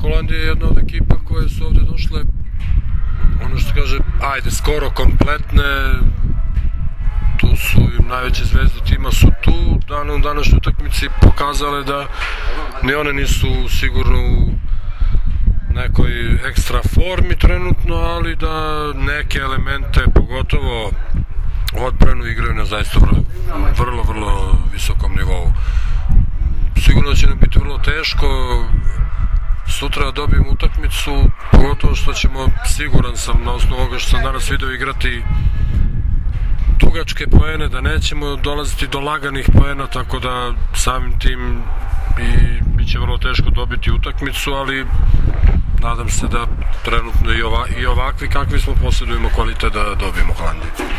Holandija je jedna od ekipa koje su ovde došle, ono što kaže, ajde, skoro kompletne. Tu su i najveće zvezde tima su tu, u današnjoj utakmici pokazale da ni one nisu sigurno u nekoj ekstra formi trenutno, ali da neke elemente, pogotovo odbranu, igraju na zaista vrlo visokom nivou. Sigurno će nam biti vrlo teško sutra da dobijemo utakmicu, pogotovo što ćemo, siguran sam na osnovu ovoga što sam danas video, igrati dugačke poene, da nećemo dolaziti do laganih poena, tako da samim tim biće vrlo teško dobiti utakmicu, ali nadam se da trenutno i ovakvi kakvi smo posjedujemo kvalitet da dobijemo Holandiju.